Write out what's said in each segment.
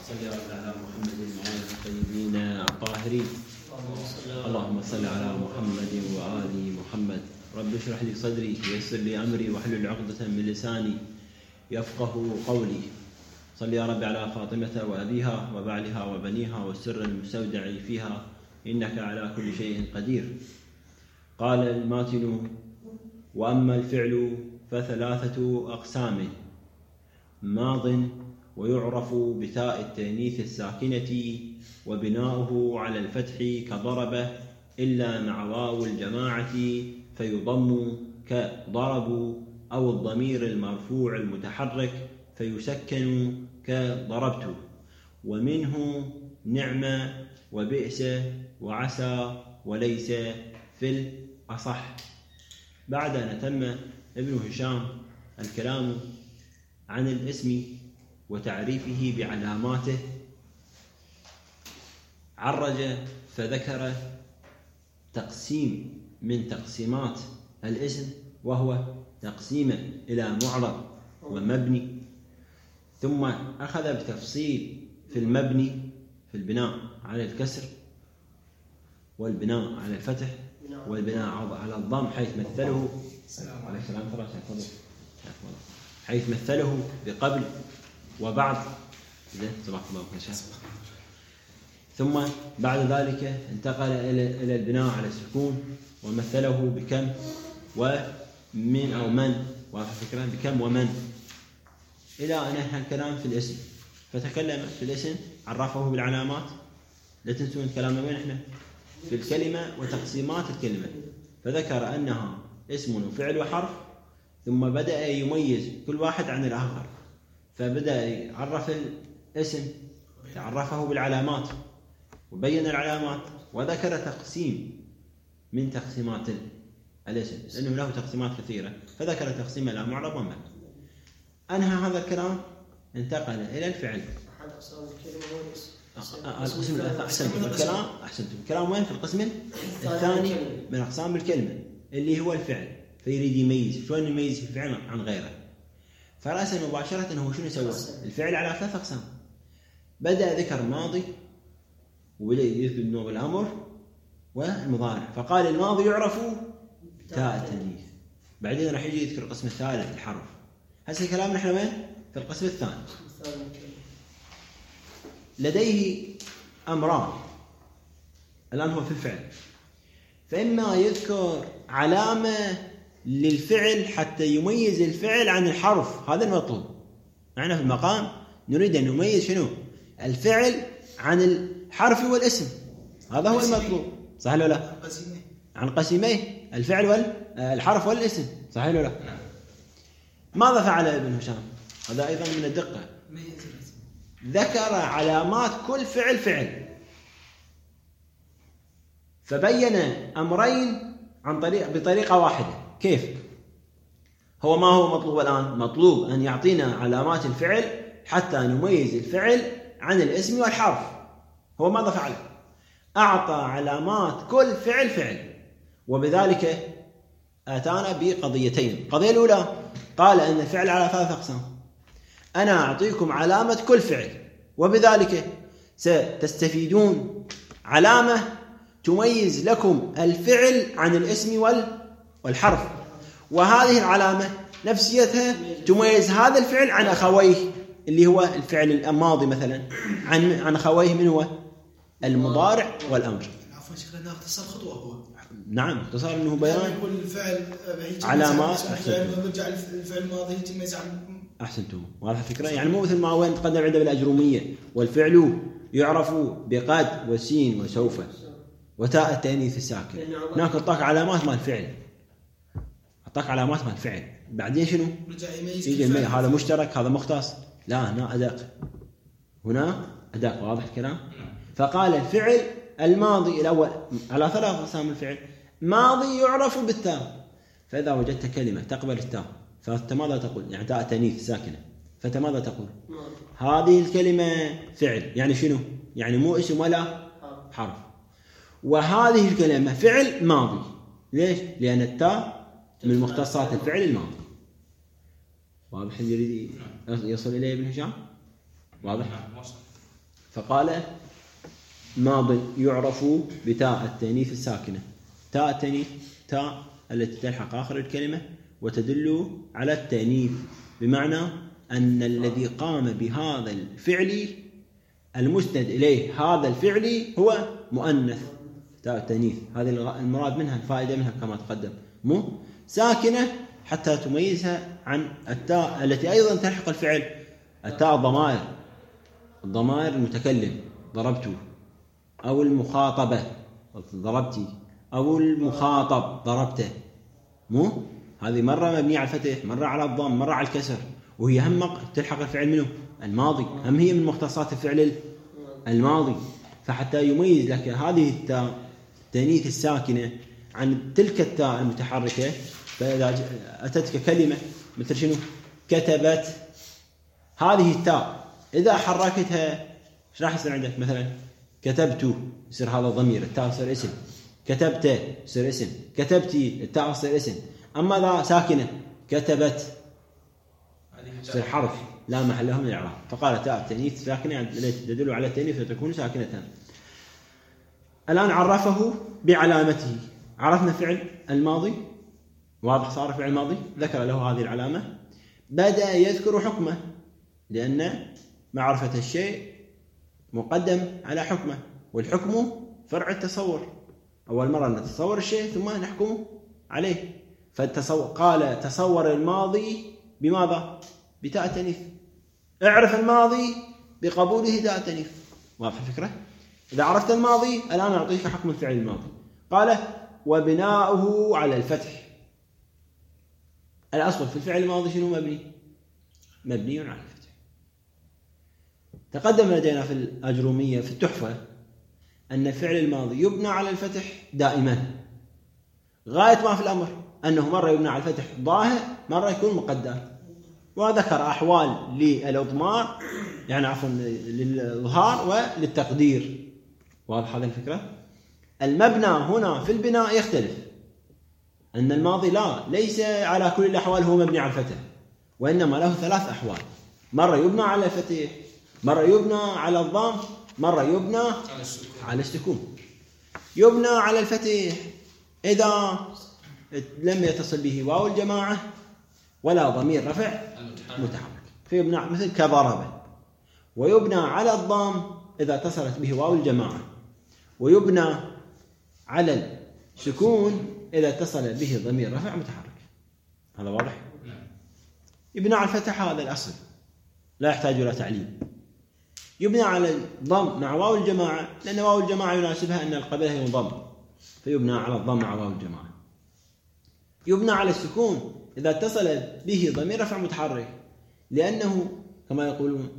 صل على محمد وآل الطيبين الطاهرين. اللهم صل على محمد وآل محمد. رب اشرح لي صدري ويسر لي أمري واحلل عقدة من لساني يفقه قولي. صل يا رب على فاطمة وأبيها وبعلها وبنيها والسر المستودع فيها إنك على كل شيء قدير. قال الماتن: وأما الفعل فثلاثة أقسام: ماض ويعرف بتاء التأنيث الساكنة وبناؤه على الفتح كضرب إلا مع واو الجماعة فيضم كضرب، أو الضمير المرفوع المتحرك فيسكن كضربت. ومنه نعم وبئس وعسى وليس في الأصح. بعد أن تم ابن هشام الكلام عن الاسم وتعريفه بعلاماته، عرج فذكر تقسيم من تقسيمات الاسم، وهو تقسيم إلى معرب ومبني، ثم أخذ بتفصيل في المبني في البناء على الكسر والبناء على الفتح والبناء على الضم، حيث مثله بقبل وبعد. ثم بعد ذلك انتقل إلى البناء على السكون ومثله بكم ومن أو من، وفكرة بكم ومن، إلى أن انتهى الكلام في الاسم. فتكلم في الاسم، عرفه بالعلامات. لا تنسون كلامنا وين احنا في الكلمة وتقسيمات الكلمة، فذكر أنها اسم وفعل وحرف، ثم بدأ يميز كل واحد عن الآخر، فبدأ يعرف الاسم، عرفه بالعلامات وبين العلامات، وذكر تقسيم من تقسيمات الاسم، لأنه له تقسيمات كثيرة، فذكر تقسيم إلى معرب ومبني. أنهى هذا الكلام، انتقل إلى الفعل. القسم أحسنتم. الكلام وين؟ في القسم الثاني من أقسام الكلمة، اللي هو الفعل. فيريد يميز شلون يميز الفعل عن غيره. فرأسا مباشرة هو شنو سوى؟ الفعل على 3 أقسام. بدأ ذكر ماضي، وبدأ يذكر نوع الأمر والمضارع، فقال الماضي يعرف تاء التأنيث. بعدين راح يجي يذكر القسم الثالث الحرف. هسه كلامنا احنا وين؟ في القسم الثاني. لديه أمران الآن هو في الفعل، فإما يذكر علامة للفعل حتى يميز الفعل عن الحرف، هذا المطلوب. نحن في المقام نريد أن نميز شنو؟ الفعل عن الحرف والاسم، هذا هو المطلوب، صح ولا لا؟ عن قسميه، الفعل والحرف والاسم، صح ولا لا؟ ماذا فعل ابن هشام؟ هذا أيضا من الدقة. ذكر علامات كل فعل، فبين أمرين بطريقة واحدة. كيف؟ ما هو مطلوب الآن؟ مطلوب أن يعطينا علامات الفعل حتى نميز الفعل عن الاسم والحرف. هو ماذا فعل؟ أعطى علامات كل فعل، وبذلك أتانا بقضيتين. القضية الأولى قال أن الفعل على 3 أقسام. أنا أعطيكم علامة كل فعل، وبذلك ستستفيدون علامة تميز لكم الفعل عن الاسم والحرف، وهذه العلامة نفسيتها تميز هذا الفعل عن أخويه، اللي هو الفعل الماضي مثلا عن أخويه، من هو؟ المضارع والأمر. عفوا شكلنا اختصار خطوة هو. نعم، اختصار انه بيان كل فعل علامات. ونرجع الفعل الماضي يتميز عن. احسنتم. وهذا فكره، يعني مو مثل ما وين تقدم عنده بالاجروميه: والفعل يعرف بقد وسين وسوف وتاء التأنيث الساكن. هناك اعطاك علامات مال الفعل، بعدين شنو؟ يجي هذا مشترك هذا مختص. لا، هنا أداء. واضح الكلام؟ فقال الفعل الماضي الأول على 3 أقسام. الفعل ماضي يعرف بالتاء، فإذا وجدت كلمة تقبل التاء فأنت ماذا تقول؟ يعني تاء التأنيث ساكنة، فأنت ماذا تقول؟ هذه الكلمة فعل. يعني شنو؟ يعني مو اسم ولا حرف. وهذه الكلمة فعل ماضي. ليش؟ لأن التاء من مختصات الفعل الماضي. واضح اللي يريد يصل إليه ابن هشام؟ واضح؟ فقال ماض يعرف بتاء التأنيث الساكنة. تاء التأنيث تاء التي تلحق آخر الكلمة وتدل على التأنيث، بمعنى أن الذي قام بهذا الفعل المسند إليه هذا الفعل هو مؤنث. تاء التأنيث هذه المراد منها، الفائدة منها كما تقدم، مو ساكنة حتى تميزها عن التاء التي أيضا تلحق الفعل. التاء الضمائر المتكلم ضربت، أو المخاطبة ضربتي، أو المخاطب ضربته، مو هذه مرة مبنية على الفتح، مرة على الضم، مرة على الكسر، وهي هم تلحق الفعل منه الماضي، هم هي من مختصات الفعل الماضي. فحتى يميز لك هذه التاء التأنيث الساكنة عن تلك التاء المتحركة، فإذا أتتك كلمة مثل شنو كتبت، هذه التاء إذا حركتها ايش راح يصير عندك؟ مثلا كتبت يصير هذا الضمير، التاء يصير اسم، كتبت يصير اسم، كتبتي التاء يصير اسم. أما إذا ساكنة كتبت يصير حرف لا محل له من الإعراب. فقال تاء التأنيث ساكنة التي تدل على التأنيث وتكون ساكنة. الآن عرفه بعلامته، عرفنا فعل الماضي واضح، صار فعل الماضي ذكر له هذه العلامة، بدأ يذكر حكمه، لأن معرفة الشيء مقدم على حكمه، والحكم فرع التصور، أول مرة نتصور الشيء ثم نحكم عليه. قال تصور الماضي بماذا؟ بتاء التأنيث. اعرف الماضي بقبوله تاء التأنيث. واضح الفكرة؟ إذا عرفت الماضي الآن أعطيك حكم الفعل الماضي. قال وبناؤه على الفتح. الأصل في الفعل الماضي شنو مبني؟ مبني على الفتح. تقدم لدينا في الأجرومية في التحفة أن الفعل الماضي يبنى على الفتح دائما، غاية ما في الأمر أنه مرة يبنى على الفتح ظاهر، مرة يكون مقدر، وذكر أحوال للإضمار يعني عفوا للإظهار وللتقدير. واضح هذه الفكرة؟ المبنى هنا في البناء يختلف، أن الماضي ليس على كل الأحوال هو مبني على الفتح، وإنما له 3 أحوال، مرة يبنى على الفتح، مرة يبنى على الضم، مرة يبنى على السكون. يبنى على الفتح إذا لم يتصل به واو الجماعة ولا ضمير رفع متحرك، فيبنى مثل كضرب. ويبنى على الضم إذا اتصلت به واو الجماعة، ويبنى على السكون إذا اتصل به ضمير رفع متحرك. هذا واضح؟ يبنى على الفتح هذا الأصل لا يحتاج إلى تعليم. يبنى على الضم مع واو الجماعة لأن واو الجماعة يناسبها أن القبلة ينضم، فيبنى على الضم مع واو الجماعة. يبنى على السكون إذا اتصل به ضمير رفع متحرك، لأنه كما يقولون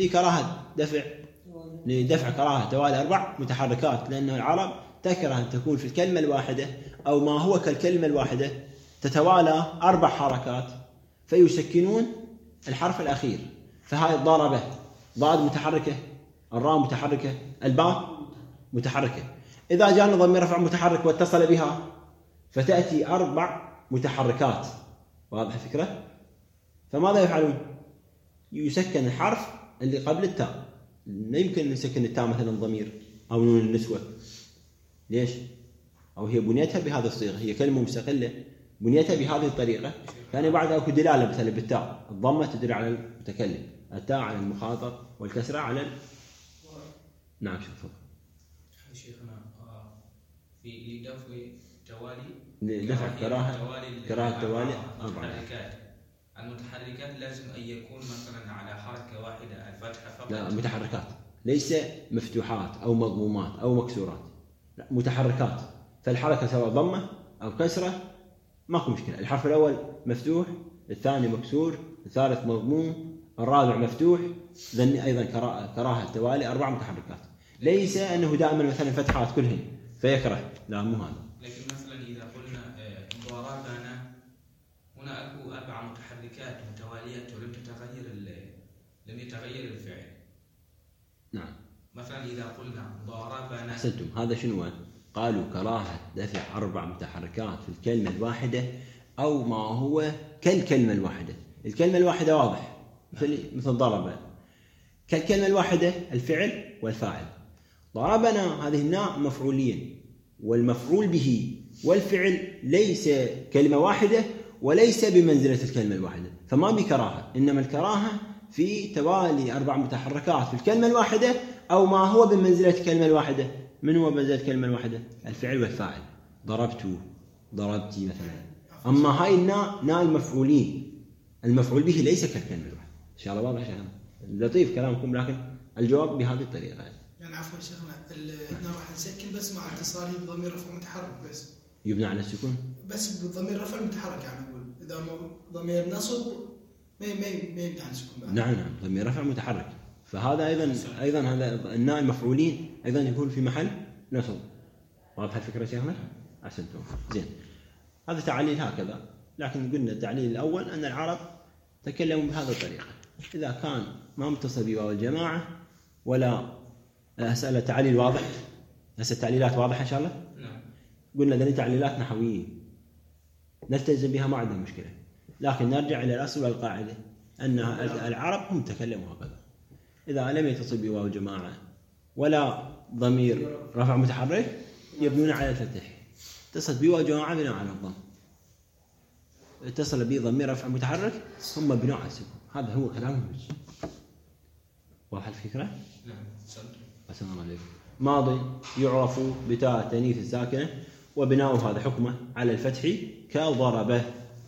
لدفع كراهة توالي 4 متحركات، لأن العرب تكره أن تكون في الكلمة الواحدة أو ما هو كالكلمة الواحدة تتوالى 4 حركات، فيسكنون الحرف الأخير. فهاي الضربة ضاد متحركة، الراء متحركة، الباء متحركة. إذا جاء ضمير رفع متحرك واتصل بها فتأتي 4 متحركات. واضح الفكرة؟ فماذا يفعلون؟ يسكن الحرف اللي قبل التاء. لا يمكن نسكن التاء مثلا ضمير أو نون النسوة. ليش؟ أو هي بنيتها بهذه الصيغة، هي كلمة مستقلة بنيتها بهذه الطريقة، يعني بعد أكو دلالة مثلا بالتاء، الضمة تدل على المتكلم، التاء على المخاطب، والكسرة على نعم. شوف شيخنا في لدفع توالي لدفع كراهة توالي المتحركات لازم أن يكون مثلا على حركة واحدة الفتحة فقط. لا، متحركات ليس مفتوحات أو مضمومات أو مكسورات، لا متحركات. فالحركة سواء ضمة أو كسرة ماكو مشكلة. الحرف الأول مفتوح، الثاني مكسور، الثالث مضموم، الرابع مفتوح. ذن أيضا كراهة توالي 4 متحركات. ليس أنه دائما مثلا فتحات كلهن فيكره، لا مو هذا. لكن مثلا إذا قلنا ضربنا هنا أكو 4 متحركات متواليات لم يتغير الفعل. نعم. مثلا إذا قلنا ضربنا أحسنتم. هذا شنو؟ قالوا كراهة دفع 4 متحركات في الكلمة الواحدة أو ما هو كالكلمة الواحدة. الكلمة الواحدة واضح مثل ضرب. كالكلمة الواحدة الفعل والفاعل. ضربنا هذه الناء مفعولين، والمفعول به والفعل ليس كلمة واحدة وليس بمنزلة الكلمة الواحدة، فما بكراهة، إنما الكراهة في توالي 4 متحركات في الكلمة الواحدة أو ما هو بمنزلة الكلمة الواحدة. من هو بمنزلة الكلمة الواحدة؟ الفعل والفاعل. ضربت، ضربتي مثلا. أما هاي الناء ناء المفعولين، المفعول به ليس كالكلمة الواحدة. إن شاء الله واضح شيخنا؟ لطيف كلامكم، لكن الجواب بهذه الطريقة. يعني عفوا شيخنا، هنا راح نسكن بس مع اتصاله بضمير رفع متحرك بس. يبنى على السكون؟ بس بالضمير رفع متحرك، يعني أقول إذا ضمير نصب ما يبنى على السكون. نعم، ضمير رفع متحرك. فهذا أيضا هذا الناء المفعولين أيضا يكون في محل نصب. واضح الفكرة شيخنا؟ أحسنتم. زين، هذا تعليل هكذا. لكن قلنا التعليل الأول أن العرب تكلموا بهذه الطريقة. إذا كان ما متصل بواو الجماعة ولا أسأل تعليل واضح. هسه التعليلات واضحة إن شاء الله؟ نعم. قلنا ذني تعليلات نحويين نلتزم بها، ما عندنا مشكلة. لكن نرجع إلى الأصل والقاعدة أن العرب هم تكلموا هكذا. إذا لم يتصل بواو الجماعة ولا ضمير رفع متحرك يبنون على الفتح. اتصل بواو الجماعة بناء على الضم، اتصل به ضمير رفع متحرك ثم بناء على السكون. هذا هو كلامهم. واضح الفكرة؟ نعم. السلام عليكم. ماضي يعرف بتاء التانيث الساكنة وبناؤه هذا حكمه على الفتح كضربه.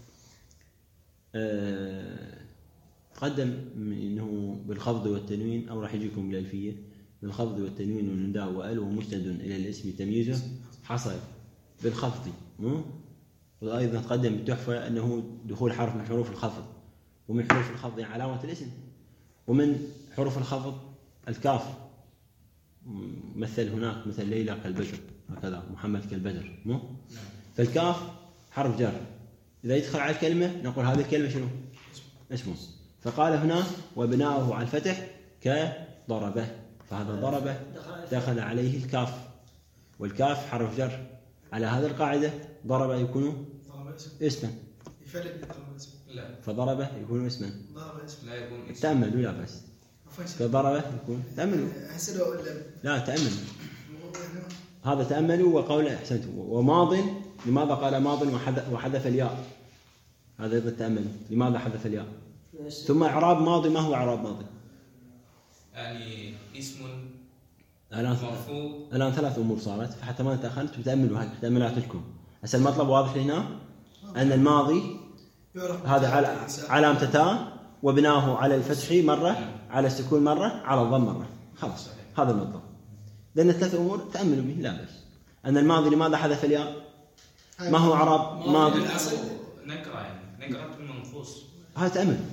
تقدم انه بالخفض والتنوين، او راح يجيكم بالالفيه بالخفض والتنوين والنداء وال ومسند الى الاسم تمييزه حصل بالخفض. وايضا تقدم بالتحفه انه دخول حرف من حروف الخفض، ومن حروف الخفض علامه الاسم، ومن حروف الخفض الكاف. مثل هناك مثل ليلى كالبدر هكذا، محمد كالبدر. فالكاف حرف جر، إذا يدخل على الكلمة نقول هذه الكلمة شنو؟ اسمه. فقال هنا وبناؤه على الفتح كضربه، فهذا ضربه دخل عليه الكاف، والكاف حرف جر. على هذه القاعدة ضربه يكون اسما. لا. فضربه يكون اسما. لا يكون اسما. تأملوا لا بس. فضربه يكون تأملوا. لا تأمل. هذا تأملوا. وقول أحسنتم. وماض، لماذا قال ماض وحذف الياء؟ هذا أيضا تأمل. لماذا حذف الياء؟ ثم إعراب ماضي. ما هو إعراب ماضي؟ يعني اسم مرفوع. الآن 3 أمور صارت، فحتى ما تأخرت وتأملوا هذه تأملاتكم. هسه المطلب واضح هنا أن الماضي هذا علامة تاء، وبناه على الفتح مرة، على السكون مرة، على الضم مرة. خلاص هذا المطلب. لأن 3 أمور تأملوا به لا بس. أن الماضي لماذا حذف الياء؟ ما هو إعراب ماضي؟ نكرة، يعني نكرة المنقوص. هذا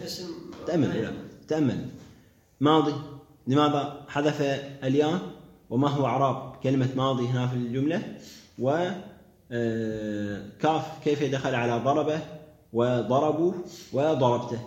تأمل. ماضي لماذا حذف الياء؟ وما هو إعراب كلمة ماضي هنا في الجملة؟ وكاف كيف دخل على ضربه وضربوا وضربته؟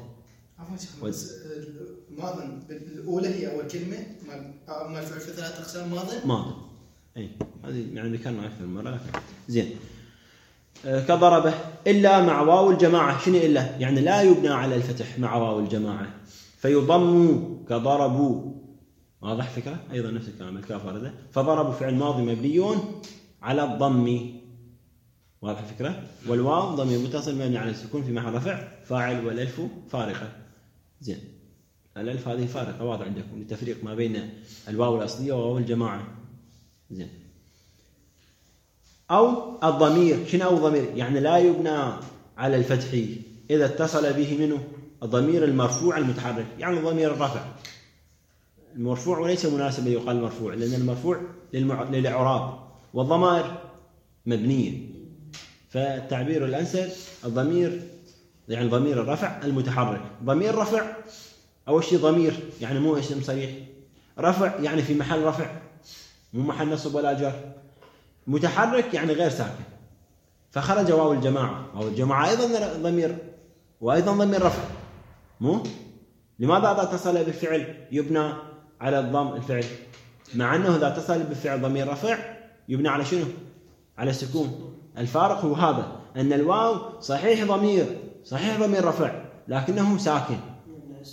ماضي الأولى هي أول كلمة، ما الفعل في 3 أقسام ماضي. أي هذه يعني ذكرنا أكثر من مرة. زين. كضربه إلا مع واو الجماعة. شنو إلا؟ يعني لا يبنى على الفتح مع واو الجماعة، فيضم كضربوا. واضح فكرة؟ أيضا نفس الكلام الكاف ورده. فضربوا فعل ماضي مبني على الضم. واضح الفكرة؟ والواو ضمير متصل مبني على السكون في محل رفع فاعل، والألف فارقة. زين. الألف هذه فارقة واضح عندكم للتفريق ما بين الواو الأصلية وواو الجماعة. زين. أو الضمير. شنو أو ضمير؟ يعني لا يبنى على الفتح إذا اتصل به منه الضمير المرفوع المتحرك، يعني ضمير الرفع المرفوع، وليس مناسبا يقال مرفوع، لأن المرفوع للإعراب والضمائر مبنية. فالتعبير الأنسب الضمير، يعني ضمير الرفع المتحرك. ضمير رفع أول شيء ضمير يعني مو اسم صريح، رفع يعني في محل رفع مو محل نصب ولا جر، متحرك يعني غير ساكن. فخرج واو الجماعة. واو الجماعة أيضا ضمير، وأيضا ضمير رفع. مو لماذا إذا اتصل بالفعل يبنى على الضم الفعل، مع أنه إذا اتصل بالفعل ضمير رفع يبنى على شنو؟ على السكون. الفارق هو هذا، أن الواو صحيح ضمير رفع لكنه ساكن.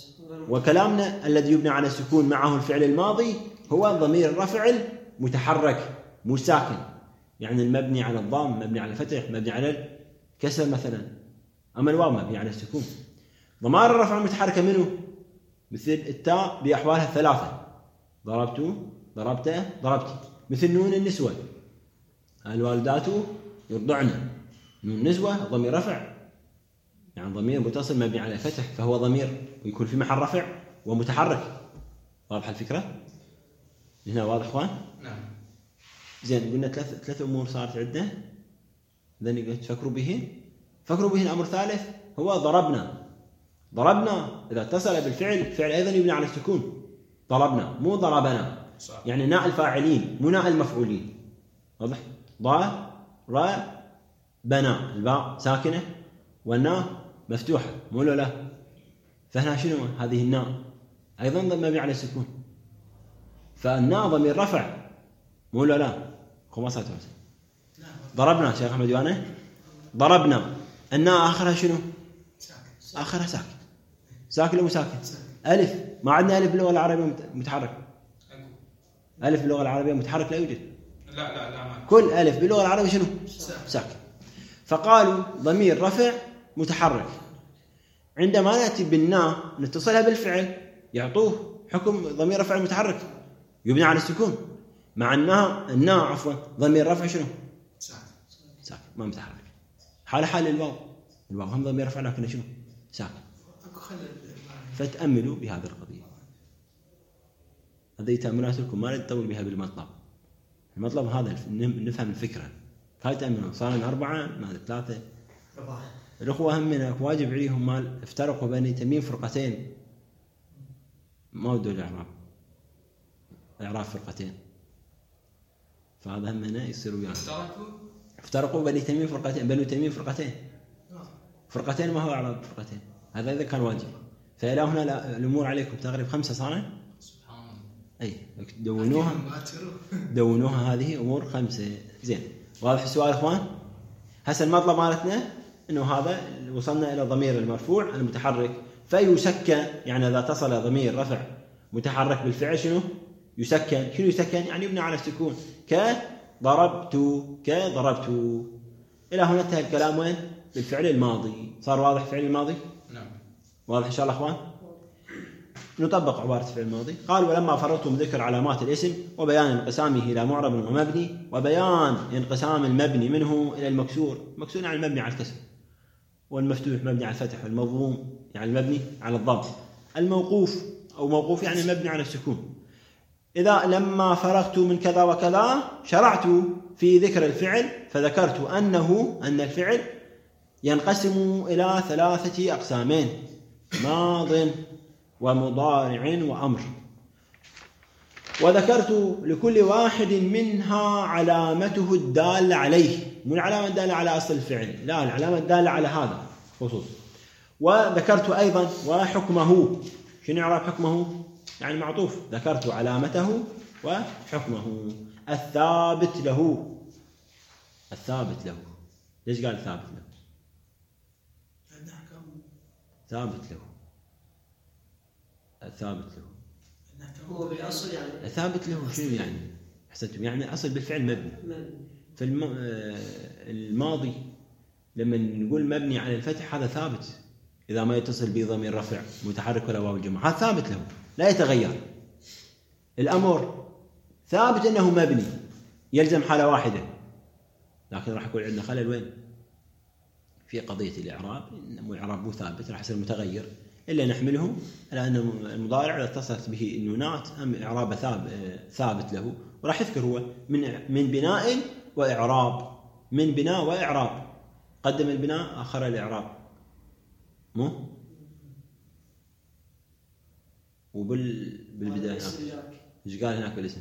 وكلامنا الذي يبنى على السكون معه الفعل الماضي هو ضمير الرفع المتحرك مو ساكن، يعني المبني على الضم، مبني على الفتح، مبني على الكسر مثلا. أما الواو مبني على السكون. ضمائر الرفع المتحركة منه مثل التاء بأحوالها الثلاثة، ضربت، ضربت، ضربتي. مثل نون النسوة، الوالدات يرضعن، نون النسوة ضمير رفع، يعني ضمير متصل مبني على الفتح، فهو ضمير ويكون في محل رفع ومتحرك. واضح الفكرة؟ هنا واضح اخوان؟ نعم. زين، قلنا ثلاث امور صارت عندنا. اذا قلت فكروا به. فكروا به. الامر الثالث هو ضربنا. ضربنا اذا اتصل بالفعل، الفعل ايضا يبنى على السكون. ضربنا مو ضربنا، يعني ناء الفاعلين مو ناء المفعولين. واضح؟ ضا را بنا، الباء ساكنه والناء مفتوحه مو لا. فهنا شنو هذه الناء؟ ايضا مبني على السكون، فالناء ضمير رفع مو لا. خمسة ضربنا شيخ احمد يوانا، ضربنا. الناء اخرها شنو؟ اخرها ساكن. ساكن ولا مو ساكن؟ الف. ما عندنا الف باللغه العربيه متحرك. الف باللغه العربيه متحرك لا يوجد. لا ما. كل الف باللغه العربيه شنو؟ ساكن. فقالوا ضمير رفع متحرك. عندما ناتي بالناء نتصلها بالفعل يعطوه حكم ضمير رفع متحرك يبنى على السكون، مع الناء عفوا ضمير رفع شنو؟ ساكن ما متحرك. حال الواو هم ضمير رفع لكن شنو؟ ساكن. فتأملوا بهذه القضية. هذه تأملات لكم، ما نطول بها بالمطلب. المطلب هذا نفهم الفكرة. هاي تأملوا صار 4 ما 3. الأخوة هم منك واجب عليهم مال افترقوا بين تميم فرقتين، ما ودوا إعراب فرقتين، فهذا هم هنا يصيروا يعني افترقوا بين تميم فرقتين. فرقتين ما هو إعراب فرقتين، هذا إذا كان واجب. فإلى هنا الأمور عليكم تقريبا 5 صارت. أي دونوها هذه أمور 5. زين، واضح السؤال إخوان؟ هسه المطلب مالتنا إنه هذا وصلنا إلى ضمير المرفوع المتحرك فيسكن، يعني إذا اتصل ضمير رفع متحرك بالفعل شنو يسكن يعني يبنى على السكون. كضربت. إلى هنا انتهى الكلام وين؟ بالفعل الماضي. صار واضح فعل الماضي؟ نعم. واضح إن شاء الله إخوان؟ نطبق عبارة فعل الماضي. قال ولما فرغتم ذكر علامات الاسم وبيان انقسامه إلى معرب ومبني وبيان انقسام المبني منه إلى المكسور يعني المبني على الكسر، والمفتوح مبني على الفتح، والمضموم يعني المبني على الضم، الموقوف أو موقوف يعني مبني على السكون. إذا لما فرغت من كذا وكذا شرعت في ذكر الفعل فذكرت أن الفعل ينقسم إلى 3 أقسامين: ماض ومضارع وأمر، وذكرت لكل واحد منها علامته الدالة عليه، مو العلامة الدالة على أصل الفعل، لا، العلامة الدالة على هذا خصوص. وذكرت أيضا وحكمه. شنو إعراب حكمه؟ يعني معطوف. ذكرت علامته وحكمه. الثابت له. ليش قال ثابت له؟ ثابت له هو بالأصل يعني ثابت له. شنو يعني؟ حسنتم، يعني أصل بالفعل مبني. الماضي لما نقول مبني على الفتح هذا ثابت إذا ما يتصل به ضمير رفع متحرك ولا واو الجماعة، هذا ثابت له لا يتغير. الأمر ثابت أنه مبني يلزم حالة واحدة، لكن راح يكون عندنا خلل وين؟ في قضية الإعراب. الإعراب مو ثابت، راح يصير متغير، إلا نحمله على أن المضارع إذا اتصلت به النونات أم إعراب ثابت له. وراح يذكر هو من بناء وإعراب. من بناء وإعراب، قدم البناء آخر الإعراب، مو بالبداية. ايش قال هناك بالاسم؟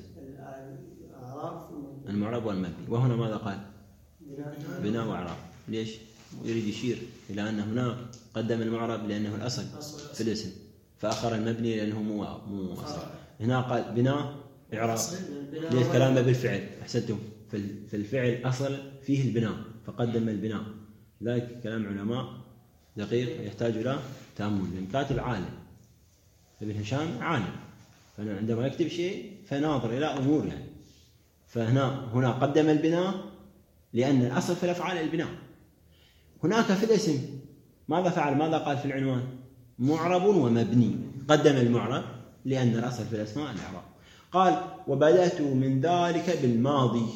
المعرب والمبني. وهنا ماذا قال؟ بناء وإعراب. ليش؟ يريد يشير إلى أن هناك قدم المعرب لأنه الأصل في الاسم، فأخر المبني لأنه مو أصل. هنا قال بناء إعراب. ليش؟ كلامه بالفعل. أحسنتم، في الفعل أصل فيه البناء فقدم البناء. ذلك كلام علماء دقيق يحتاج إلى تأمل، لأن كاتب عالم ابن هشام عالم، فعندما يكتب شيء فناظر إلى أمور يعني. هنا قدم البناء لأن الأصل في الأفعال البناء. هناك في الاسم ماذا فعل؟ ماذا قال في العنوان؟ معرب ومبني. قدم المعرب لأن الأصل في الأسماء الإعراب. قال وبدأت من ذلك بالماضي.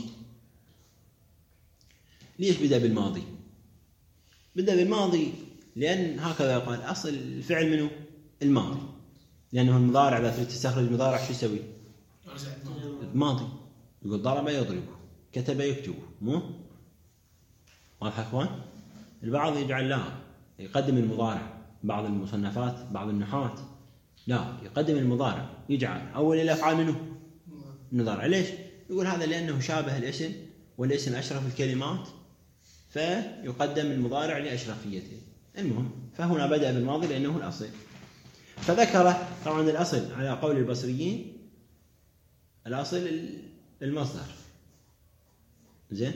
ليش بدأ بالماضي؟ بدأ بالماضي لأن هكذا قال أصل الفعل منه الماضي، لأنه المضارع إذا تريد تستخرج المضارع شو يسوي؟ ماضي. يقول ضرب يضرب، كتب يكتب، مو واضح يا اخوان؟ البعض يجعل لا يقدم المضارع، بعض المصنفات بعض النحاة لا يقدم المضارع، يجعل أول الأفعال منه المضارع. ليش؟ يقول هذا لأنه شابه الاسم، والاسم أشرف الكلمات فيقدم المضارع لأشرفيته. المهم فهنا بدأ بالماضي لأنه الأصل. فذكر طبعا الأصل على قول البصريين الأصل المصدر، زين.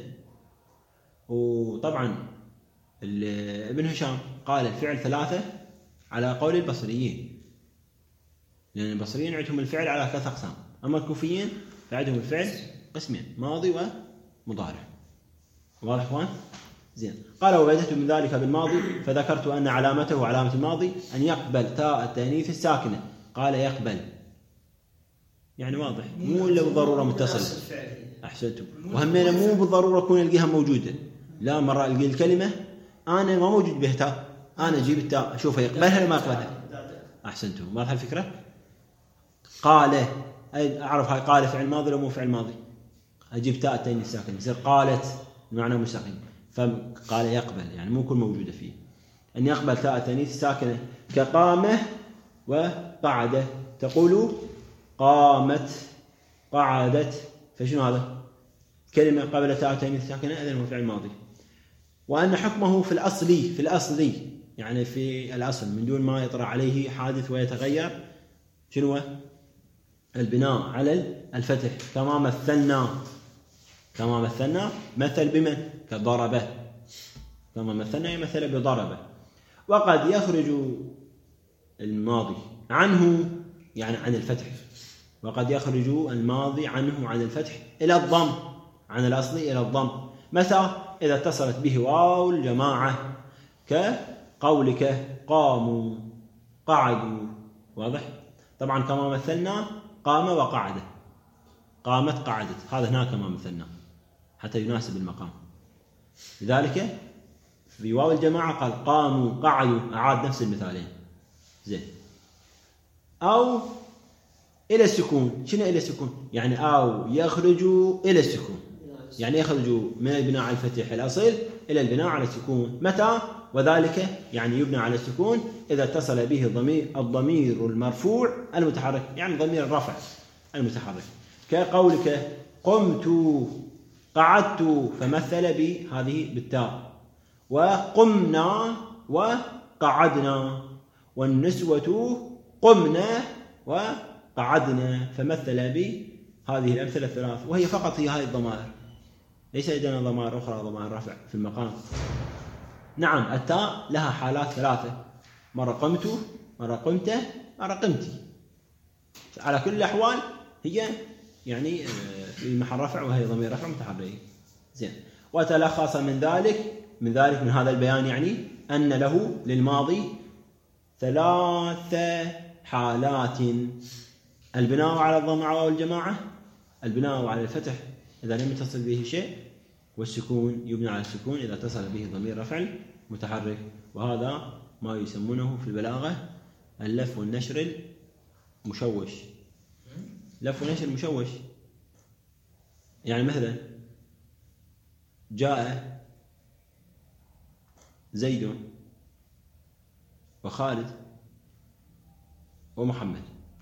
وطبعا ابن هشام قال الفعل 3 على قول البصريين، لأن البصريين عندهم الفعل على 3 أقسام، أما الكوفيين فعندهم الفعل قسمين، ماضي ومضارع. واضح اخوان؟ زين. قال وبدأت من ذلك بالماضي فذكرت أن علامته علامة الماضي أن يقبل تاء التأنيث الساكنة. قال يقبل يعني واضح، مو إلا بالضرورة متصل. أحسنتم. وهمنا مو بالضرورة يكون الجهة موجودة، لا مرة القي الكلمة أنا ما موجود بها تاء، أنا أجيب التاء أشوفها يقبلها ولا ما يقبلها. أحسنتم. واضح الفكرة؟ قال أعرف هاي قال فعل ماضي ولا مو فعل ماضي، أجيب تاء التأنيث الساكنة يصير قالت المعنى مستقيم. فقال يقبل يعني مو كل موجودة فيه، أن يقبل تاء التأنيث الساكنة كقامة وقعدة. تقول قامت قعدت، فشنو هذا؟ كلمة قبل تاء التأنيث الساكنة إذن هو فعل ماضي. وأن حكمه في الأصل يعني في الأصل من دون ما يطرأ عليه حادث ويتغير، شنو؟ البناء على الفتح. كما مثلنا مثل بمن؟ كضربه. كما مثلنا يمثل بضربه. وقد يخرج الماضي عنه يعني عن الفتح، وقد يخرج الماضي عنه عن الفتح إلى الضم، عن الأصل إلى الضم. متى؟ إذا اتصلت به واو الجماعة، كقولك قاموا قعدوا. واضح؟ طبعا كما مثلنا قام وقعد، قامت قعدت، هذا هناك كما مثلنا حتى يناسب المقام. لذلك في واو الجماعة قال قاموا قعدوا، أعاد نفس المثالين. زين. أو إلى السكون. شنو إلى السكون؟ يعني أو يخرجوا إلى السكون، يعني يخرجوا من البناء على الفتح الأصل إلى البناء على السكون. متى؟ وذلك يعني يبنى على السكون إذا اتصل به الضمير المرفوع المتحرك، يعني ضمير الرفع المتحرك، كقولك قمت قعدت، فمثل بهذه بالتاء. وقمنا وقعدنا، والنسوة قمنا وقعدنا، فمثل بهذه الأمثلة الثلاث، وهي فقط هي هذه الضمائر، ليس عندنا ضمائر أخرى، ضمائر رفع في المقام. نعم التاء لها حالات 3، مرة قمت، مرة قمت، مرة قمتي. على كل الأحوال هي يعني في محل رفع، وهي ضمير رفع متحرك. زين. وتلخص من هذا البيان يعني أن له للماضي 3 حالات: البناء على الضم واو الجماعة، البناء على الفتح إذا لم يتصل به شيء، والسكون يبنى على السكون إذا اتصل به ضمير رفع متحرك. وهذا ما يسمونه في البلاغة اللف والنشر المشوش. لف ونشر مشوش يعني مثلا جاء زيد وخالد ومحمد،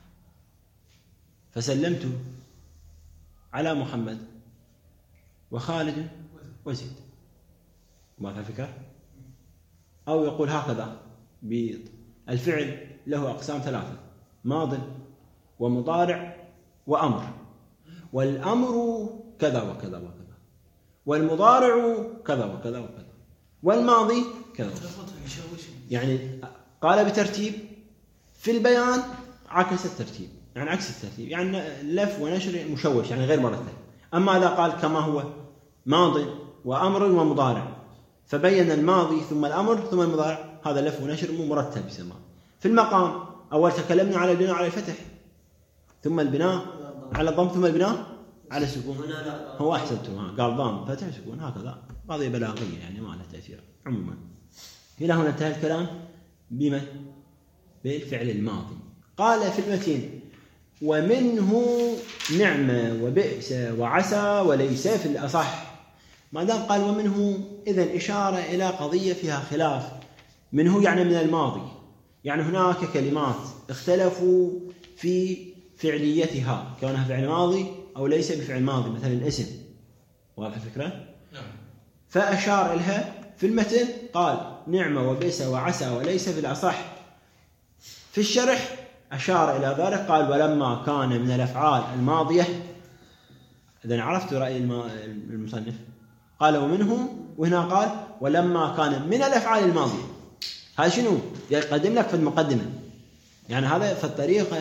فسلمت على محمد وخالد وزيد. ما الفكرة؟ أو يقول هكذا الفعل له أقسام 3: ماض ومضارع وأمر، والأمر كذا وكذا وكذا، والمضارع كذا وكذا وكذا، والماضي كذا وكذا. يعني قال بترتيب في البيان عكس الترتيب، يعني عكس الترتيب، يعني لف ونشر مشوش يعني غير مرتب. أما إذا قال كما هو ماض وأمر ومضارع فبين الماضي ثم الأمر ثم المضارع، هذا لف ونشر مو مرتب يسمى. في المقام أول تكلمنا على البناء على الفتح، ثم البناء على الضم، ثم البناء على السكون. هو أحسنتم، قال ضم فتح سكون، هكذا قضية بلاغية يعني ما لها تأثير. عموما إلى هنا انتهى الكلام بما بالفعل الماضي. قال في المتين ومنه نعمة وبئس وعسى وليس في الأصح. ما دام قال ومنه إذن إشارة إلى قضية فيها خلاف. منه يعني من الماضي، يعني هناك كلمات اختلفوا في فعليتها كونها فعل ماضي أو ليس بفعل ماضي، مثلا الاسم، واضح الفكرة؟ نعم. فأشار إلها في المتن قال نعمة وبئس وعسى وليس في الأصح. في الشرح أشار إلى ذلك قال ولما كان من الأفعال الماضية. إذن عرفت رأي المصنف، قال ومنه، وهنا قال ولما كان من الأفعال الماضية. هذا شنو؟ يقدم لك في المقدمة، يعني هذا في الطريقة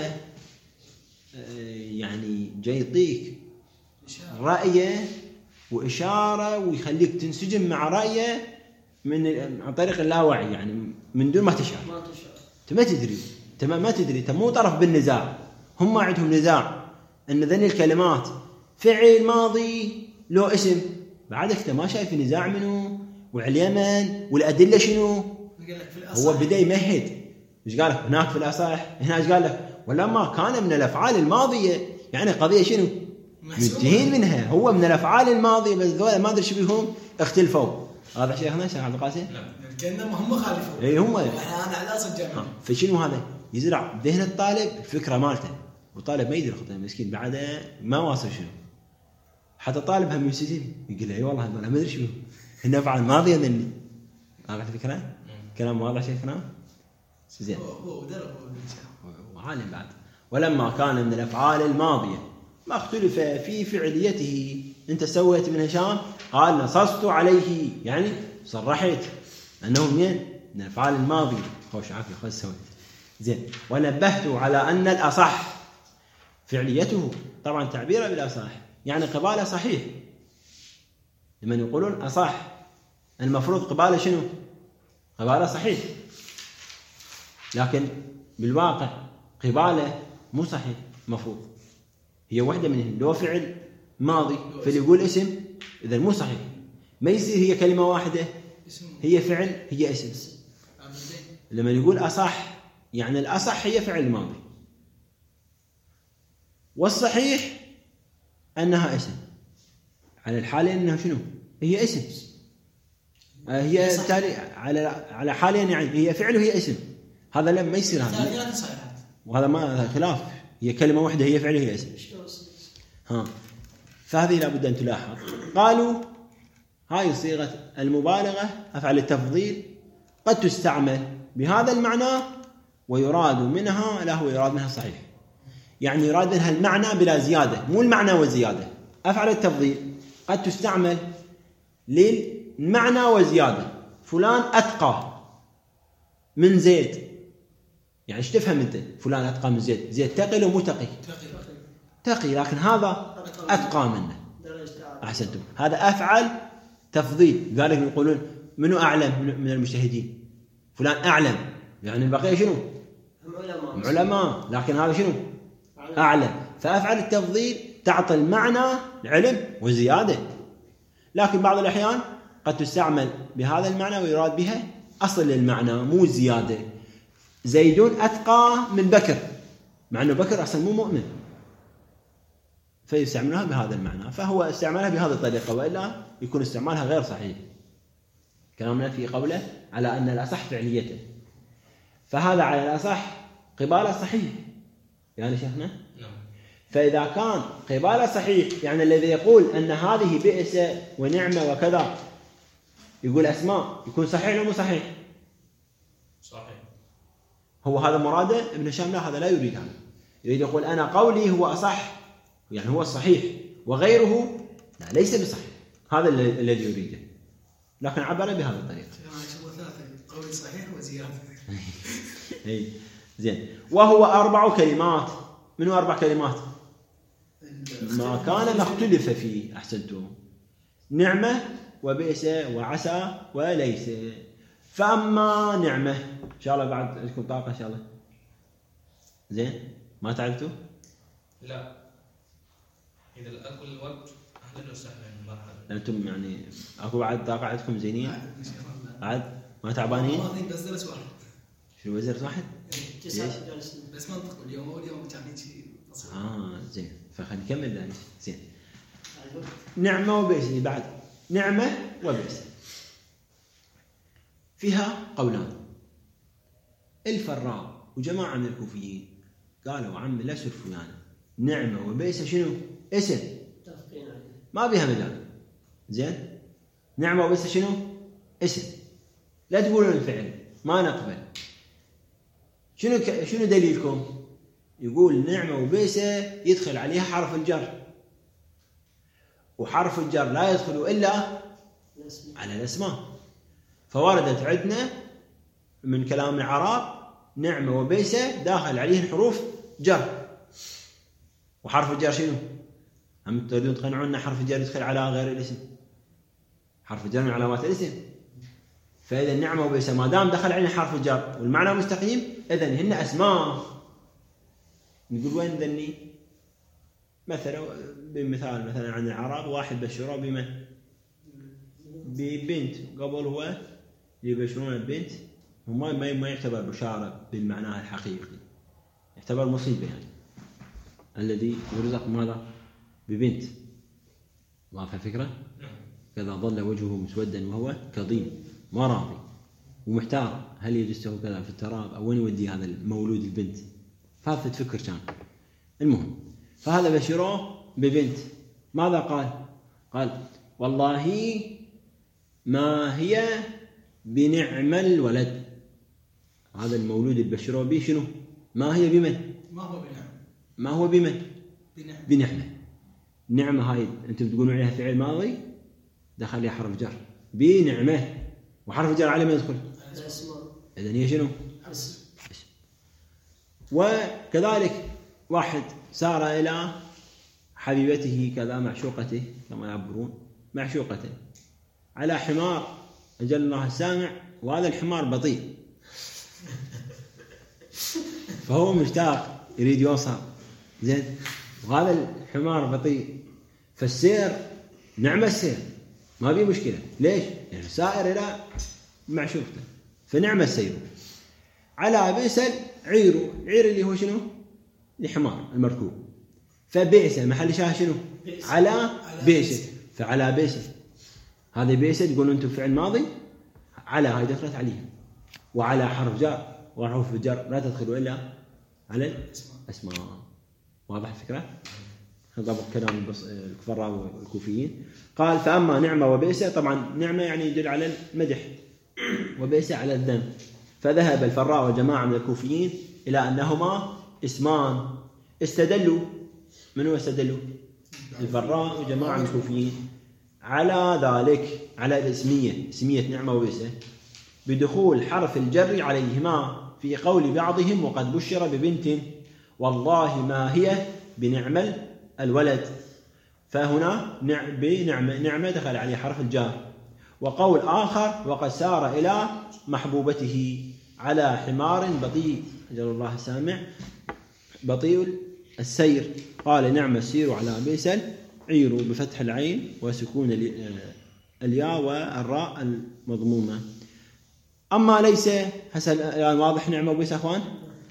يعني جاي يعطيك رأيه وإشارة ويخليك تنسجم مع رأيه عن طريق اللاوعي، يعني من دون ما تشعر. أنت ما تدري، أنت مو طرف بالنزاع. هم عندهم نزاع أن ذني الكلمات فعل ماضي له اسم، بعدك أنت ما شايف نزاع منه واليمن والأدلة شنو. هو بدأ يمهد، إيش قال لك هناك في الأصح، هنا إيش قال لك ولما كان من الأفعال الماضية، يعني قضية شنو منتهين منها، هو من الأفعال الماضية، بس ذولا ما أدري شو بيهم اختلفوا. هذا شيخنا شيخ عبد القاسم كأنهم هم خالفوا. اي هم انا على اساس جامع. فشنو هذا يزرع ذهن الطالب الفكره مالته، والطالب ما يدري خطه مسكين بعده ما واصل شنو. حتى الطالب هم ينسجم يقول له اي والله انا ما ادري شنو هنا فعل ماضي ذني. عرفت الفكره؟ كلام واضح شيخنا زين. هو وعالم بعد. ولما كان من الافعال الماضيه ما اختلف في فعليته. انت سويت من هشام قال نصصت عليه، يعني صرحت انه من الافعال الماضيه. خوش عافيه خذ سويت زين. ونبهت على ان الاصح فعليته، طبعا تعبيره بالاصح يعني قباله صحيح. لمن يقولون اصح المفروض قباله شنو؟ قباله صحيح، لكن بالواقع قباله مو صحيح. مفروض هي واحده منهم، لو فعل ماضي فاللي يقول اسم اذا مو صحيح. ما يصير هي كلمه واحده هي فعل هي اسم. لما يقول اصح يعني الاصح هي فعل ماضي، والصحيح انها اسم. على الحالين انها شنو؟ هي اسم. هي تالي على حالين، يعني هي فعل وهي اسم. هذا لما يصير هذا، وهذا ما خلاف. هي كلمه واحده هي فعل وهي اسم. فهذه لابد ان تلاحظ. قالوا هاي صيغه المبالغه افعل التفضيل قد تستعمل بهذا المعنى ويراد منها، لا هو يراد منها صحيح، يعني يراد منها المعنى بلا زياده، مو المعنى والزياده. افعل التفضيل قد تستعمل للمعنى والزياده. فلان اتقى من زيد، يعني ايش تفهم انت؟ فلان اتقى من زيد. زيد تقي لو مو تقي؟ تقي، لكن هذا اتقى منه. احسنتم، هذا افعل تفضيل. لذلك يقولون منو اعلم من المجتهدين؟ فلان اعلم، يعني البقيه شنو؟ علماء، لكن هذا شنو؟ اعلم. فافعل التفضيل تعطي المعنى العلم وزياده، لكن بعض الاحيان قد تستعمل بهذا المعنى ويراد بها اصل المعنى مو زياده. زيدون اتقى من بكر، مع انه بكر اصلا مو مؤمن، فيستعملها بهذا المعنى. فهو استعمالها بهذه الطريقه، والا يكون استعمالها غير صحيح. كلامنا في قوله على ان الاصح فعليته، فهذا على الاصح قباله صحيح يعني شيخنا. فاذا كان قباله صحيح يعني الذي يقول ان هذه بئس ونعمه وكذا يقول اسماء، يكون صحيح ولا مو صحيح؟ صحيح. هو هذا مراده ابن هشام؟ لا، هذا لا يريد هذا. يريد يقول انا قولي هو اصح، يعني هو الصحيح، وغيره لا ليس بصحيح. هذا الذي يريده، لكن عبر بهذه الطريقه. قولي صحيح وزياده. اي زين. وهو 4 كلمات. منو 4 كلمات؟ ما كان ما اختلف فيه. أحسنتم. نعمة وبئس وعسى وليس. فأما نعمة إن شاء الله بعد عندكم طاقة إن شاء الله. زين ما تعرفتوا؟ لا، إذا الأكل الوقت أهلا وسهلا مرحبا. أنتم يعني أكو بعد طاقة عندكم زينين؟ بعد ما تعبانين؟ بس درس واحد. شنو وزرت واحد؟ 9 جالسين. بس منطق اليوم كان هيك. زين فخلينا نكمل ذلك. زين. نعمة وبئس بعد. نعمة وبئس فيها قولان. الفراء وجماعة من الكوفيين قالوا عم لا سرفوا يعني نعمة وبئس شنو؟ اسم ما بها مجال. زين. نعمة وبئس شنو؟ اسم. لا تقولون الفعل ما نقبل. شنو دليلكم؟ يقول نعمة وبئس يدخل عليها حرف الجر، وحرف الجر لا يدخل إلا على الأسماء. فوردت عندنا من كلام العرب نعمة وبئس داخل عليه حروف جر. وحرف الجر شنو؟ هم تريدون تقنعونا حرف الجر يدخل على غير الاسم؟ حرف الجر من علامات الاسم. فإذا النعمة وبئس ما دام دخل عليه حرف الجر والمعنى مستقيم إذن هن أسماء. نقول وين ذني؟ مثلا بمثال مثلا عن العرب واحد بشره بمن؟ ببنت. قبل هو يبشرون البنت وما يعتبر بشارة بالمعنى الحقيقي، يعتبر مصيبة يعني الذي يرزق ماذا؟ ببنت. واضحة الفكرة؟ كذا ظل وجهه مسودا وهو كظيم ما راضي ومحتار هل يجسه كذا في التراب أو وين يودي هذا المولود البنت. فهذا تفكر كان. المهم فهذا بشروه ببنت. ماذا قال؟ قال والله ما هي بنعم الولد. هذا المولود البشروه به شنو؟ ما هي بمن؟ ما هو بمن؟ بنعمة. نعمة هاي أنتم تقولون عليها فعل ماضي دخل عليها حرف جر بنعمة، وحرف الجر على ما يدخل؟ إذن هي شنو؟ وكذلك واحد سار إلى حبيبته كذا معشوقته كما يعبرون معشوقته على حمار أجل الله السامع، وهذا الحمار بطيء فهو مشتاق يريد يوصل. زين. وهذا الحمار بطيء فالسير نعم السير ما بيه مشكلة. ليش؟ يعني سائر إلى معشوقته فنعم السير. على بئس عير اللي هو شنو؟ الحمار المركوب. فبئس محل شاه شنو؟ على بئس. فعلى بئس هذه بئس تقولون أنتم فعل ماضي على هاي دخلت عليها، وعلى حرف جر وحروف الجر لا تدخل إلا على الأسماء. واضح الفكرة؟ هذا كلام الكفراء والكوفيين. قال فأما نعمة وبئس. طبعا نعمة يعني يدل على المدح وبئس على الذم. فذهب الفراء وجماعة من الكوفيين إلى أنهما اسمان. استدلوا. من هو استدلوا؟ الفراء وجماعة من الكوفيين على ذلك على الاسمية اسمية نعمة وبئس بدخول حرف الجر عليهما في قول بعضهم وقد بشر ببنت والله ما هي بنعم الولد. فهنا نعمة دخل عليه حرف الجار. وقول آخر وقد سار إلى محبوبته على حمار بطيء أجل الله السامع بطيء السير. قال نعم السير على بئس عير بفتح العين وسكون الياء والراء المضمومة. أما ليس هسه يعني واضح نعمة وبئس أخوان؟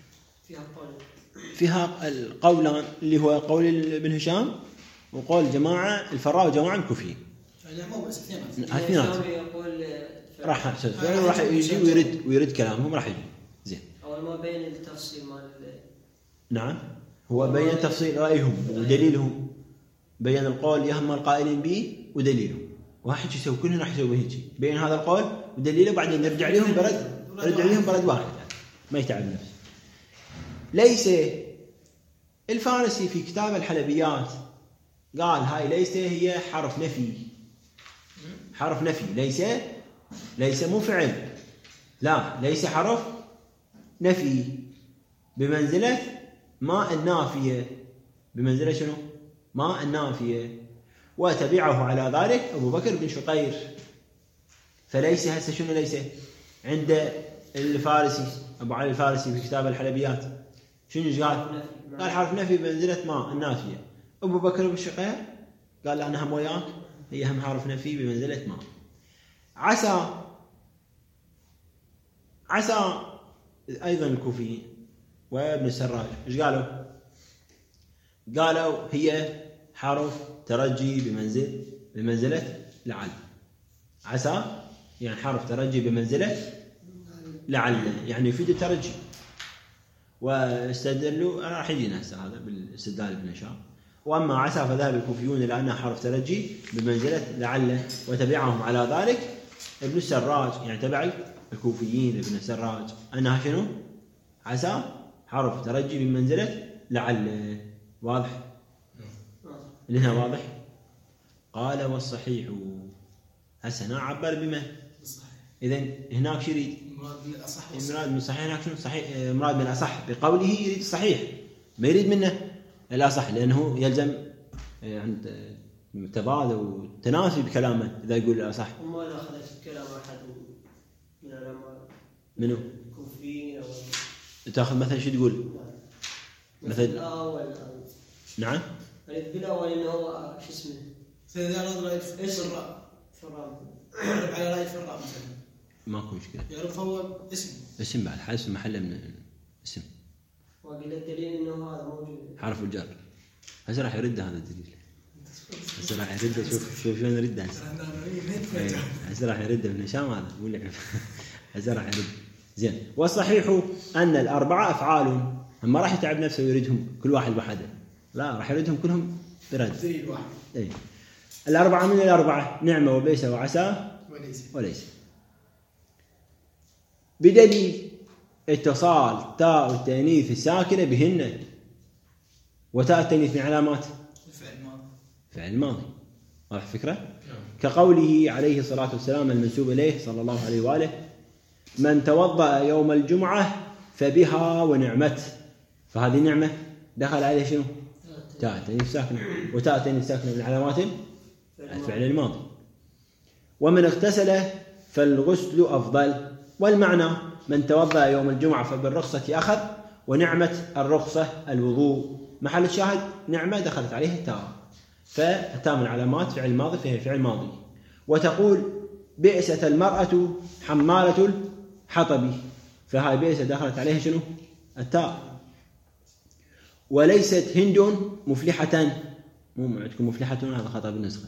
فيها القولان اللي هو قول ابن هشام وقول جماعة الفراء وجماعة الكوفيين. راح يجي ويرد كلامهم راح يجي. زين. أول ما بين التفصيل مال. نعم هو بين تفصيل رأيهم ودليلهم، بين القول يهم القائلين به ودليله. واحد يسوي كلنا راح يسوي هيك بين هذا القول ودليله بعدين نرجع لهم برد واحد ما يتعب نفسه. ليس الفارسي في كتاب الحلبيات قال هاي ليس هي حرف نفي. حرف نفي ليس مو فعل. لا ليس حرف نفي بمنزلة ما النافية، بمنزلة شنو؟ ما النافية. وتبعه على ذلك أبو بكر بن شقير. فليس هسه شنو ليس؟ عند الفارسي أبو علي الفارسي في كتاب الحلبيات شنو قال؟ قال حرف نفي بمنزلة ما النافية. أبو بكر بن شقير قال لا أنا هم وياك، هي هم حرف نفي بمنزلة ما. عسى أيضا الكوفيين وابن السراج إيش قالوا؟ قالوا هي حرف ترجي بمنزلة لعل. عسى يعني حرف ترجي بمنزلة لعل، يعني يفيد الترجي. واستدلوا راح يجينا هسه هذا بالاستدلال ابن هشام. واما عسى فذهب الكوفيون الى انها حرف ترجي بمنزله لعل، وتبعهم على ذلك ابن السراج، يعني تبع الكوفيين ابن السراج انها شنو؟ عسى حرف ترجي بمنزله لعل. واضح؟ اللي هنا واضح. قال والصحيح هسه هنا عبر بما اذا هناك شو يريد؟ مراد من الصحيح. هناك شنو صحيح؟ مراد من الأصح بقوله يريد الصحيح، ما يريد منه الأصح، لأنه يلزم عند تضاد وتنافي بكلامه إذا يقول الأصح. وما أخذت كلام أحد من العلماء منو؟ الكوفيين أو تأخذ مثلا شو تقول؟ مثلا الأول. نعم. بالأول إنه هو شو اسمه؟ إذا أراد رأي فرع على رأي فرع مثلا ماكو مشكلة. يعرف هو اسم بعد حاسس محله من اسم. وقيل الدليل إنه هذا موجود حرف الجر. هسه راح يرد هذا الدليل. هسه راح يرد. شوف شلون يرد هسه راح يرد ابن هشام هذا يقول لك هسه راح يرد. زين. والصحيح أن الأربعة أفعال. ما راح يتعب نفسه ويردهم كل واحد بحده، لا راح يردهم كلهم برد. دليل واحد. أي. الأربعة من الأربعة نعمة وبيسة وعسى وليس. بدليل اتصال تاء التأنيث الساكنة بهن. وتاء التأنيث من علامات فعل ماضي. واضح فكرة؟ كقوله عليه الصلاة والسلام المنسوب إليه صلى الله عليه وآله: من توضأ يوم الجمعة فبها ونعمت. فهذه نعمة دخل عليه شنو؟ تاء التأنيث ساكنة. وتاء التأنيث ساكنة من علامات الفعل الماضي. ومن اغتسل فالغسل أفضل. والمعنى من توضأ يوم الجمعة فبالرخصة أخذ، ونعمة الرخصة الوضوء. محل الشاهد نعمة دخلت عليه التاء، فالتاء من علامات فعل ماضي فهي فعل ماضي. وتقول بئست المرأة حمالة الحطب، فهاي بئست دخلت عليها شنو؟ التاء. وليست هند مفلحة. مو عندكم مفلحة، هذا خطأ بالنسخة.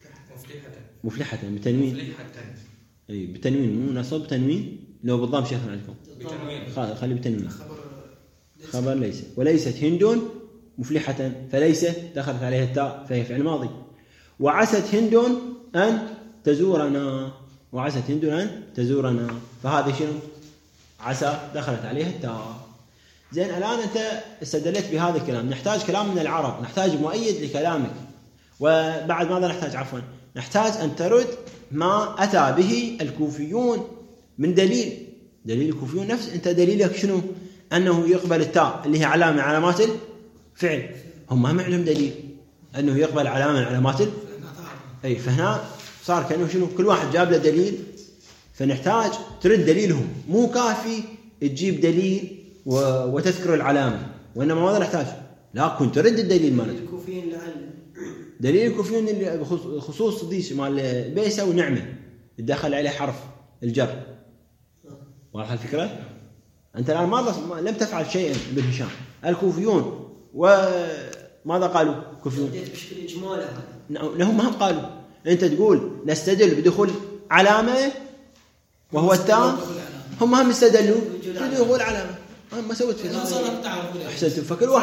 مفلحة بتنوين. اي بتنوين، مو نصب تنوين. لو بالضم شيخنا عندكم خلي بتنوين. خبر ليس. وليست هند مفلحة، فليس دخلت عليها التاء فهي فعل ماضي. وعست هند أن تزورنا. وعست هند أن تزورنا، فهذا شنو؟ عسى دخلت عليها التاء. زين. الآن أنت استدلت بهذا الكلام. نحتاج كلام من العرب، نحتاج مؤيد لكلامك. وبعد ماذا نحتاج؟ عفوا نحتاج أن ترد ما أتى به الكوفيون من دليل الكوفيون نفس. أنت دليلك شنو؟ أنه يقبل التاء اللي هي علامة من علامات الفعل. هم ما عندهم دليل أنه يقبل علامة من علامات أي. فهنا صار كأنه شنو؟ كل واحد جاب له دليل، فنحتاج ترد دليلهم. مو كافي تجيب دليل وتذكر العلامة، وإنما ماذا نحتاج؟ لا كنت ترد الدليل مالته. الكوفيين لعل دليل الكوفيين اللي بخصوص ديش مال بيسة ونعمة يدخل عليه حرف الجر. واضح الفكرة؟ أنت الآن لم تفعل شيئا ابن هشام. الكوفيون وماذا قالوا الكوفيون؟ بشكل إجمالي لهم هم قالوا أنت تقول نستدل بدخول علامة وهو التاء. هم استدلوا بدخول علامة. ما سويت في هذا. أحسنتم.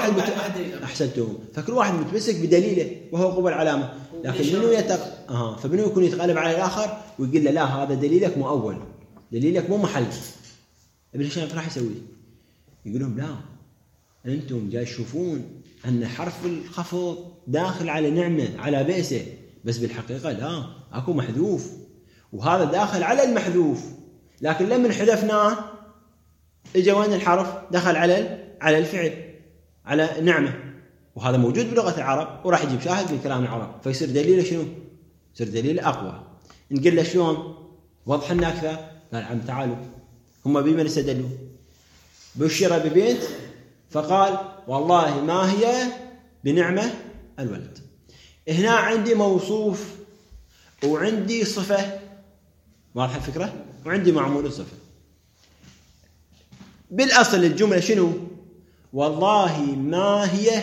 فكل واحد متمسك بدليله وهو قبل علامة. لكن فمنو يكون يتغلب على الآخر ويقول له لا هذا دليلك مو أول، دليلك مو محل. ابن هشام راح يسوي يقول لهم لا أنتم جاي تشوفون أن حرف الخفض داخل على نعمة على بئسة، بس بالحقيقة لا، أكو محذوف وهذا داخل على المحذوف. لكن لما حذفناه اجى وين الحرف؟ دخل على على الفعل، على نعمة، وهذا موجود بلغة العرب، وراح يجيب شاهد من كلام العرب، فيصير دليله شنو؟ يصير دليل أقوى. نقول له شلون؟ وضح لنا أكثر. قال عم تعالوا، هم بمن استدلوا؟ بشر ببنت فقال والله ما هي بنعمة الولد. هنا عندي موصوف وعندي صفة، واضحة الفكرة، وعندي معمول الصفة. بالأصل الجملة شنو؟ والله ما هي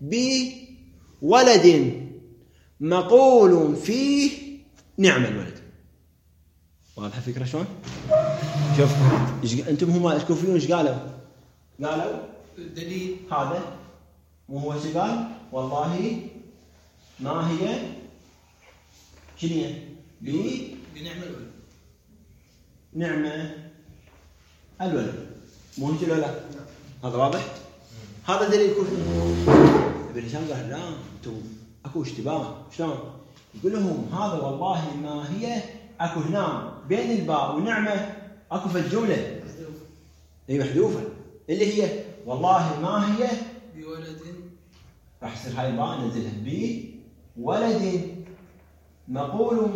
بولد مقول فيه نعم الولد. واضحة الفكرة شلون؟ شوف أنتم هما الكوفيون إيش قالوا؟ قالوا الدليل هذا، وهو ايش قال؟ والله ما هي شنو بنعمة الولد. نعمة الولد، مو هيك ولا لا؟ هذا واضح؟ هذا دليل كفر. ابن هشام قال لا انتم اكو اشتباه. شلون؟ يقول لهم هذا والله ما هي، اكو هنا بين الباء ونعمة اكو في الجملة هي محذوفة، اللي هي والله ما هي بولد. راح يصير هاي الباء ننزلها بولد مقول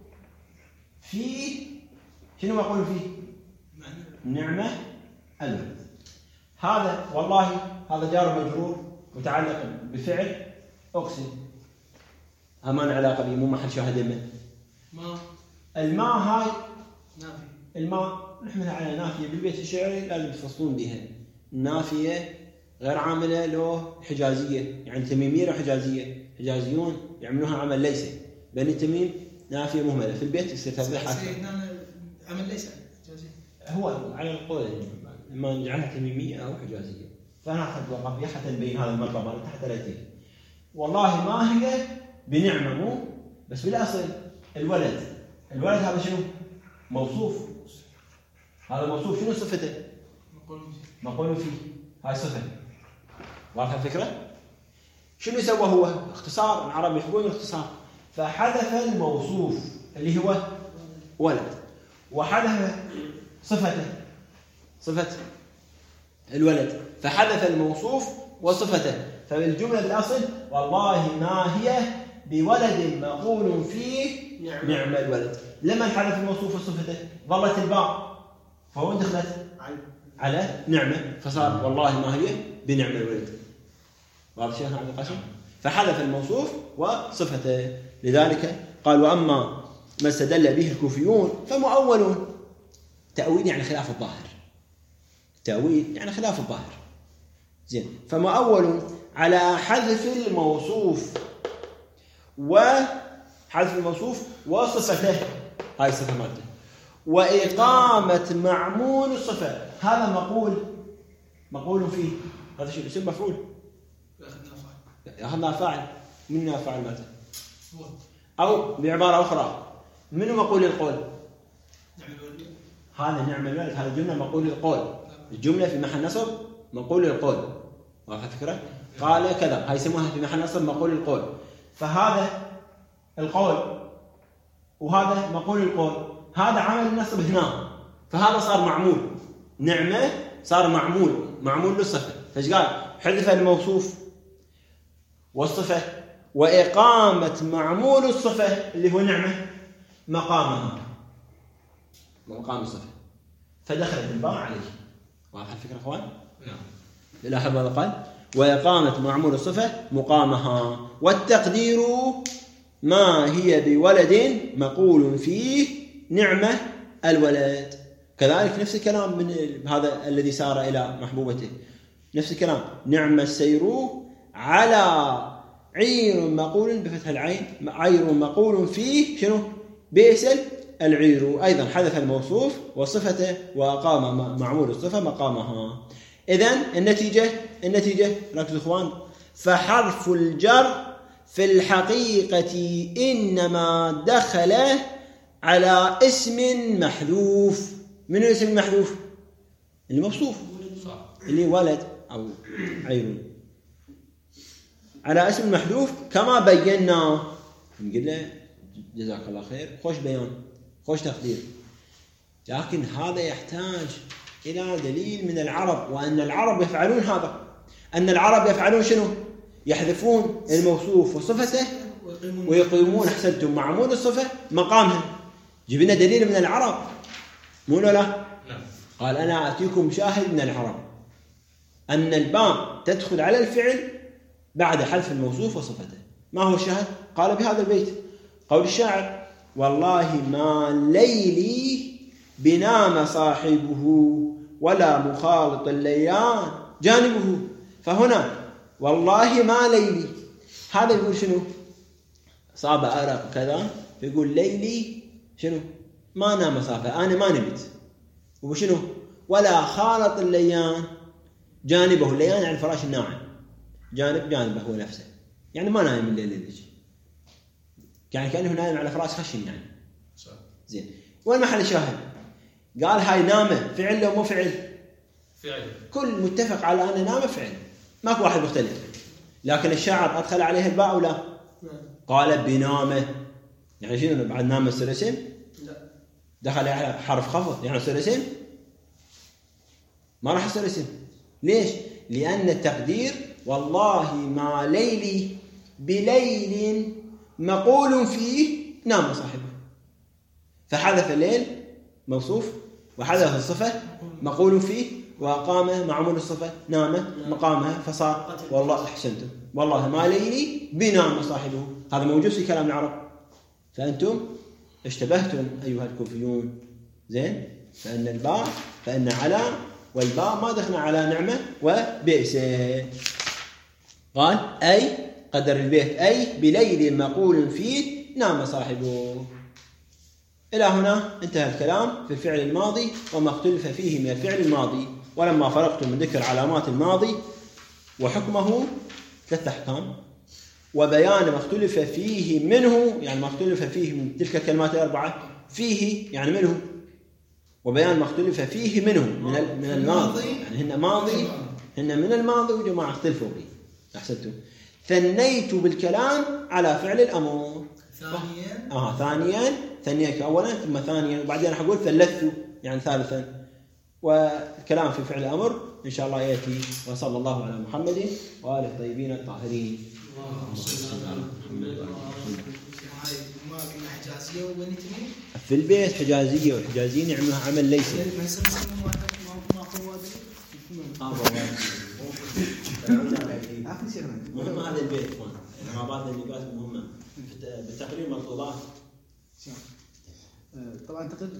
فيه. شنو مقول فيه؟ نعمة الولد. هذا والله هذا جار مجرور متعلق بفعل أقسم، ما له علاقة به، مو محل شاهد منه. ما الماء هاي نافي، الماء نحملها على نافية بالبيت الشعري لازم تفصلون بها. النافية غير عاملة له حجازية، يعني تميمية وحجازية. حجازيون يعملوها عمل ليس، بني تميم نافية مهملة، في البيت يصير تبدأ عمل ليس هو على القول لما نجعلها تميمية أو حجازية. فنأخذ وقفية حتى نبين هذا المطلب حتى لا يتيه. والله ما هي بنعمة، مو بس بالأصل الولد هذا شنو؟ موصوف. هذا موصوف شنو صفته؟ مقول فيه. هاي صفة. واضحة الفكرة؟ شنو سوى هو؟ اختصار. العرب يحبون الاختصار، فحذف الموصوف اللي هو ولد، وحذف صفة الولد، فحذف الموصوف وصفته. فبالجملة الأصل والله ما هي بولد مقول فيه نعم الولد. لما حذف الموصوف وصفته ظلت الباء، فهو دخلت على نعمة، فصار والله ما هي بنعم الولد. واضح شيخنا عبد القاسم؟ فحذف الموصوف وصفته. لذلك قال وأما ما استدل به الكوفيون فمؤول. تأويل يعني خلاف الظاهر، تأويل يعني خلاف الظاهر. زين، فمؤول على حذف الموصوف وصفته، هاي الصفة مالته، وإقامة معمول الصفة. هذا مقول فيه، هذا شيء اسم مفعول، أخذنا فاعل. مننا فاعل مالته، أو بعبارة أخرى منه مقول القول. هذا نعم الولد، هذا الجملة مقول القول، الجملة في محل نصب مقول القول. واضح الفكرة؟ قال كذا، هاي يسموها في محل نصب مقول القول. فهذا القول وهذا مقول القول، هذا عمل النصب هنا، فهذا صار معمول. نعمة صار معمول للصفة. فايش قال؟ حذف الموصوف والصفة وإقامة معمول الصفة اللي هو نعمة مقام الصفة، فدخلت الباء عليه. واضح الفكرة اخوان؟ نعم. لاحظ ماذا قال؟ وإقامة معمول الصفة مقامها، والتقدير ما هي بولد مقول فيه نعمة الولد. كذلك نفس الكلام من هذا الذي سار إلى محبوبته، نفس الكلام. نعم السير على عير مقول بفتح العين، عير مقول فيه شنو؟ بئسل العير. أيضا حذف الموصوف وصفته وأقام معمول الصفة مقامها. إذن النتيجة ركزوا إخوان، فحرف الجر في الحقيقة إنما دخل على اسم محذوف. من الاسم المحذوف؟ الموصوف اللي ولد أو عير، على اسم محذوف كما بينا. نقول له جزاك الله خير، خوش بيان، خوش تقدير، لكن هذا يحتاج إلى دليل من العرب، وأن العرب يفعلون هذا. أن العرب يفعلون شنو؟ يحذفون الموصوف وصفته ويقيمون أحسنتم معمول الصفة مقامها. جبنا دليل من العرب مو لا؟ نعم. قال أنا أتيكم شاهد من العرب أن الباء تدخل على الفعل بعد حذف الموصوف وصفته. ما هو الشاهد؟ قال بهذا البيت قول الشاعر: والله ما ليلي بنام صاحبه ولا مخالط الليان جانبه. فهنا والله ما ليلي، هذا يقول شنو؟ صاب أرق كذا، فيقول ليلي شنو؟ ما نام صاحبه، أنا ما نمت. وشنو؟ ولا خالط الليان جانبه. الليان يعني الفراش الناعم، جانبه هو نفسه، يعني ما نايم الليل ليش، يعني كأنه نايم على فراش خشن يعني. زين، وين محل الشاهد؟ قال هاي نامه فعل لو مو فعل؟ فعل. كل متفق على أن نامه فعل، ماكو واحد مختلف. لكن الشاعر أدخل عليه الباء ولا؟ قال بنامه، يعني شنو بعد نامه يصير اسم؟ لا. دخل على حرف خفض يعني يصير اسم؟ ما راح يصير اسم. ليش؟ لأن التقدير والله ما ليلي بليل مقول فيه نام صاحبه، فحذف الليل موصوف وحذف الصفة مقول فيه وقام معمول الصفة نام مقامها، فصار والله أحسنتم والله ما ليلي بنام صاحبه. هذا موجود في كلام العرب، فأنتم اشتبهتم أيها الكوفيون. زين، فإن الباء فإن على والباء ما دخلنا على نعمة وبئس. قال أي قدر البيت أي بليل مقول فيه نام صاحبه. إلى هنا انتهى الكلام في الفعل الماضي وما اختلف فيه من الفعل الماضي. ولما فرغت من ذكر علامات الماضي وحكمه 3 أحكام، وبيان ما اختلف فيه منه، يعني ما اختلف فيه من تلك الكلمات ال4، فيه يعني منه، وبيان ما اختلف فيه منه من الماضي، يعني هن ماضي، هن من الماضي وجماعة اختلفوا به. أحسنتم. ثنيت بالكلام على فعل الأمر. ثانيا ثنيت أولا ثم ثانيا، وبعدين راح أقول ثلثت يعني ثالثا. والكلام في فعل الأمر إن شاء الله يأتي. وصلى الله على محمد وآله الطيبين الطاهرين. في البيت حجازية، والحجازيين يعملوها عمل ليس مهم. هذا البيت مع بعض النقاط مهمة بالتقرير مطلوبات. طبعا